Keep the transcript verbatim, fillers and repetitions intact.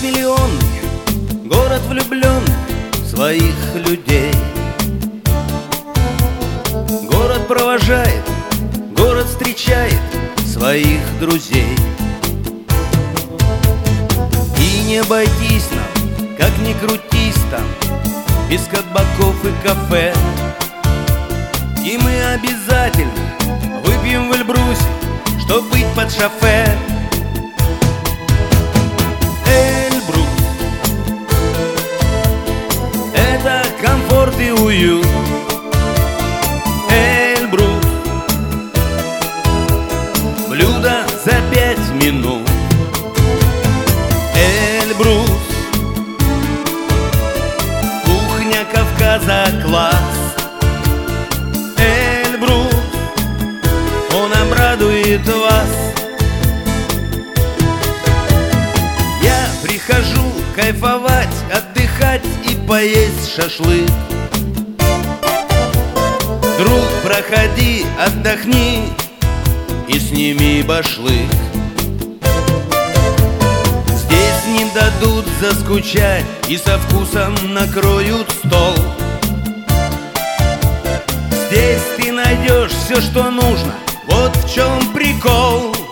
миллионный, город влюбленный в своих людей. Город провожает, город встречает своих друзей. И не обойтись нам, как ни крутись там, без кабаков и кафе. И мы обязательно выпьем в Эльбрусе, чтоб быть под шофе. Эльбрус — это комфорт и уют. Эльбрус — блюдо за пять минут. Эльбрус — кухня Кавказа класс. Эльбрус — он обрадует вас. Я прихожу кайфовать, отдыхать и поесть шашлык. Друг, проходи, отдохни и сними башлык. Здесь не дадут заскучать и со вкусом накроют стол. Здесь ты найдешь все, что нужно, вот в чем прикол.